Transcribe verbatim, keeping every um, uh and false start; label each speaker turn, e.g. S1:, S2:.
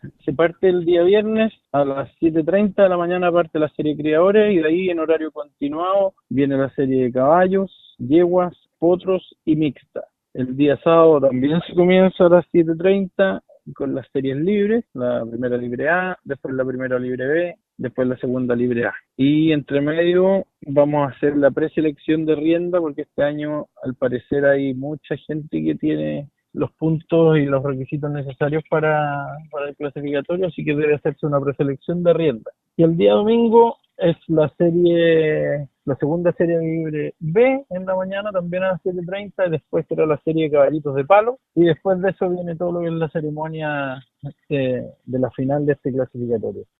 S1: Se parte el día viernes a las siete y treinta de la mañana, parte la serie Criadores, y de ahí en horario continuado viene la serie de caballos, yeguas, potros y mixta. El día sábado también se comienza a las siete y treinta con las series libres, la primera libre A, después la primera libre B, después la segunda libre A. Y entre medio vamos a hacer la preselección de rienda porque este año al parecer hay mucha gente que tiene los puntos y los requisitos necesarios para, para el clasificatorio, así que debe hacerse una preselección de rienda. Y el día domingo es la serie, la segunda serie libre B en la mañana, también a las siete y treinta, y después será la serie de caballitos de palo, y después de eso viene todo lo que es la ceremonia de, de la final de este clasificatorio.